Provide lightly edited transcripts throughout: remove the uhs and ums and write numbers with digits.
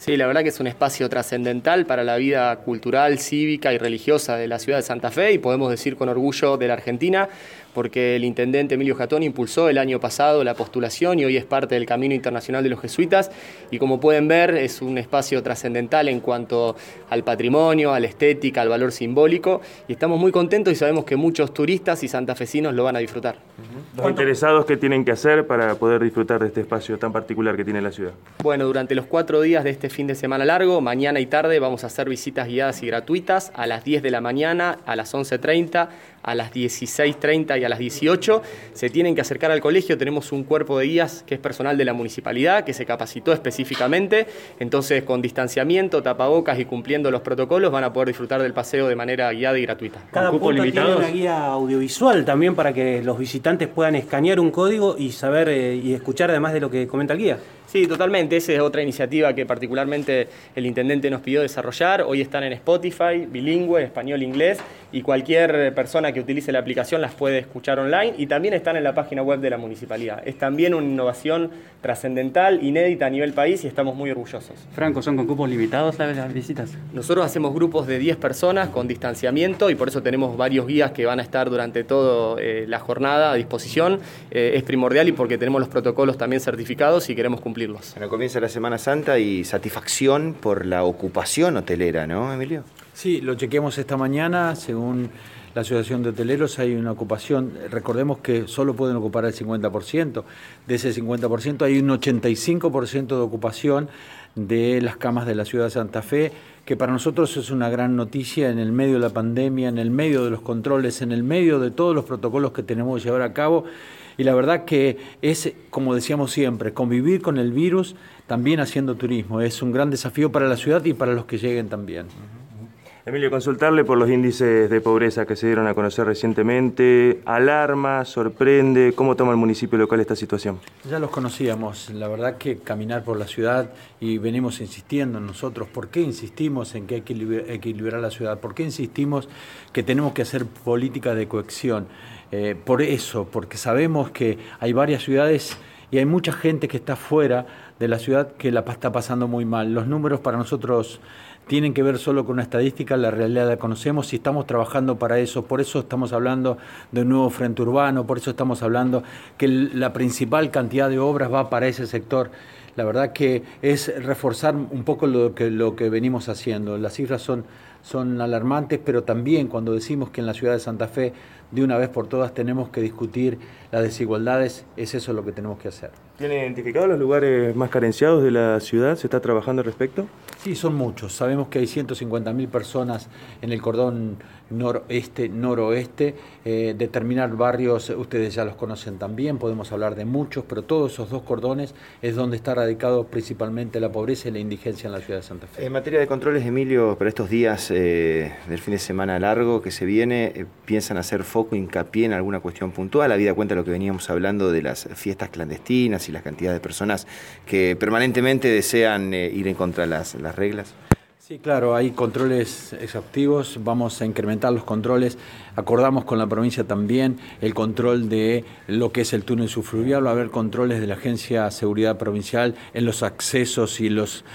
Sí, la verdad que es un espacio trascendental para la vida cultural, cívica y religiosa de la ciudad de Santa Fe y podemos decir con orgullo de la Argentina, porque el intendente Emilio Jatón impulsó el año pasado la postulación y hoy es parte del Camino Internacional de los Jesuitas y como pueden ver es un espacio trascendental en cuanto al patrimonio, a la estética, al valor simbólico y estamos muy contentos y sabemos que muchos turistas y santafesinos lo van a disfrutar. Los interesados, ¿qué tienen que hacer para poder disfrutar de este espacio tan particular que tiene la ciudad? Bueno, durante los 4 días de este fin de semana largo, mañana y tarde vamos a hacer visitas guiadas y gratuitas a las 10 de la mañana, a las 11:30, a las 16:30 y a las 18. Se tienen que acercar al colegio, tenemos un cuerpo de guías que es personal de la municipalidad, que se capacitó específicamente, entonces con distanciamiento, tapabocas y cumpliendo los protocolos van a poder disfrutar del paseo de manera guiada y gratuita. Cada punto tiene una guía audiovisual también para que los visitantes puedan escanear un código y saber y escuchar además de lo que comenta el guía. Sí, totalmente. Esa es otra iniciativa que particularmente el intendente nos pidió desarrollar. Hoy están en Spotify, bilingüe, español-inglés, y cualquier persona que utilice la aplicación las puede escuchar online y también están en la página web de la municipalidad. Es también una innovación trascendental, inédita a nivel país y estamos muy orgullosos. Franco, ¿son con cupos limitados las visitas? Nosotros hacemos grupos de 10 personas con distanciamiento y por eso tenemos varios guías que van a estar durante toda la jornada a disposición. Es primordial y porque tenemos los protocolos también certificados y queremos cumplirlos. Bueno, comienza la Semana Santa y satisfacción por la ocupación hotelera, ¿no, Emilio? Sí, lo chequeamos esta mañana, según la Asociación de Hoteleros hay una ocupación, recordemos que solo pueden ocupar el 50%, de ese 50% hay un 85% de ocupación de las camas de la ciudad de Santa Fe, que para nosotros es una gran noticia en el medio de la pandemia, en el medio de los controles, en el medio de todos los protocolos que tenemos que llevar a cabo. Y la verdad que es, como decíamos siempre, convivir con el virus también haciendo turismo. Es un gran desafío para la ciudad y para los que lleguen también. Emilio, consultarle por los índices de pobreza que se dieron a conocer recientemente. ¿Alarma? ¿Sorprende? ¿Cómo toma el municipio local esta situación? Ya los conocíamos. La verdad que caminar por la ciudad y venimos insistiendo nosotros. ¿Por qué insistimos en que hay que equilibrar la ciudad? ¿Por qué insistimos que tenemos que hacer política de cohesión? Por eso, porque sabemos que hay varias ciudades y hay mucha gente que está fuera de la ciudad que la está pasando muy mal. Los números para nosotros tienen que ver solo con una estadística, la realidad la conocemos y estamos trabajando para eso. Por eso estamos hablando de un nuevo frente urbano, por eso estamos hablando que la principal cantidad de obras va para ese sector. La verdad que es reforzar un poco lo que venimos haciendo. Las cifras son alarmantes, pero también cuando decimos que en la ciudad de Santa Fe de una vez por todas tenemos que discutir las desigualdades, es eso lo que tenemos que hacer. ¿Tienen identificados los lugares más carenciados de la ciudad? ¿Se está trabajando al respecto? Sí, son muchos. Sabemos que hay 150.000 personas en el cordón noreste, noroeste. Determinar barrios, ustedes ya los conocen también, podemos hablar de muchos, pero todos esos dos cordones es donde está radicado principalmente la pobreza y la indigencia en la ciudad de Santa Fe. En materia de controles, Emilio, para estos días del fin de semana largo que se viene, ¿piensan hacer foco, hincapié en alguna cuestión puntual? Habida cuenta de lo que veníamos hablando de las fiestas clandestinas y la cantidad de personas que permanentemente desean ir en contra de las reglas. Sí, claro, hay controles exhaustivos, vamos a incrementar los controles, acordamos con la provincia también el control de lo que es el túnel subfluvial, va a haber controles de la Agencia de Seguridad Provincial en los accesos y las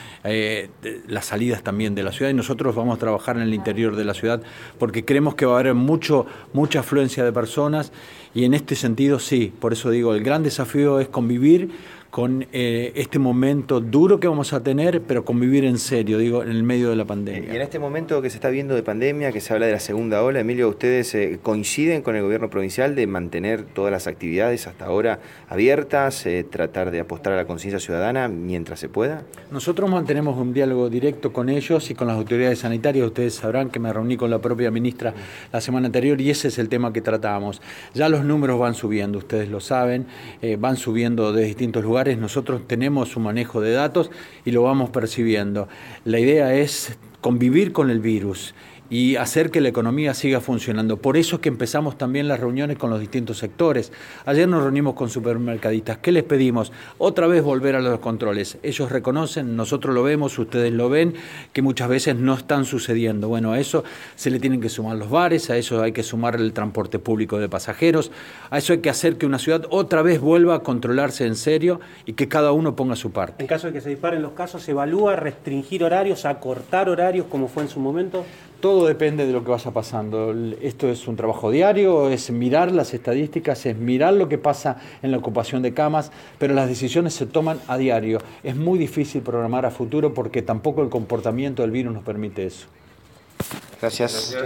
salidas también de la ciudad y nosotros vamos a trabajar en el interior de la ciudad porque creemos que va a haber mucha afluencia de personas y en este sentido sí, por eso digo, el gran desafío es convivir con este momento duro que vamos a tener, pero convivir en serio, digo, en el medio de la pandemia. Y en este momento que se está viendo de pandemia, que se habla de la segunda ola, Emilio, ¿ustedes coinciden con el gobierno provincial de mantener todas las actividades hasta ahora abiertas, tratar de apostar a la conciencia ciudadana mientras se pueda? Nosotros mantenemos un diálogo directo con ellos y con las autoridades sanitarias. Ustedes sabrán que me reuní con la propia ministra la semana anterior y ese es el tema que tratamos. Ya los números van subiendo, ustedes lo saben, van subiendo de distintos lugares. Nosotros tenemos un manejo de datos y lo vamos percibiendo. La idea es convivir con el virus y hacer que la economía siga funcionando. Por eso es que empezamos también las reuniones con los distintos sectores. Ayer nos reunimos con supermercadistas. ¿Qué les pedimos? Otra vez volver a los controles. Ellos reconocen, nosotros lo vemos, ustedes lo ven, que muchas veces no están sucediendo. Bueno, a eso se le tienen que sumar los bares, a eso hay que sumar el transporte público de pasajeros, a eso hay que hacer que una ciudad otra vez vuelva a controlarse en serio y que cada uno ponga su parte. En caso de que se disparen los casos, ¿se evalúa restringir horarios, acortar horarios como fue en su momento? Todo depende de lo que vaya pasando. Esto es un trabajo diario, es mirar las estadísticas, es mirar lo que pasa en la ocupación de camas, pero las decisiones se toman a diario. Es muy difícil programar a futuro porque tampoco el comportamiento del virus nos permite eso. Gracias.